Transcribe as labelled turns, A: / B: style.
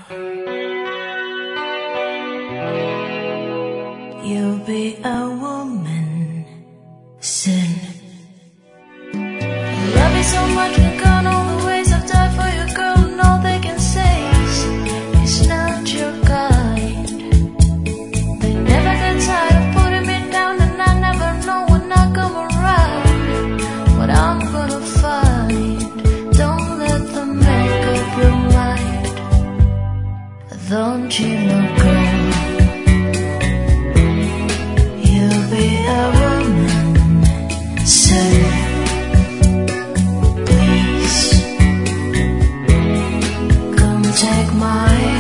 A: You'll be a woman soon. Love you so much, we've gone all the ways I've died for your girl, and all they can say is it's not your kind. They never get tired of putting me down, and I never know when I come around what I'm gonna find. Don't let them make up your mind. Don't you know, girl, you'll be a woman soon. Please come take my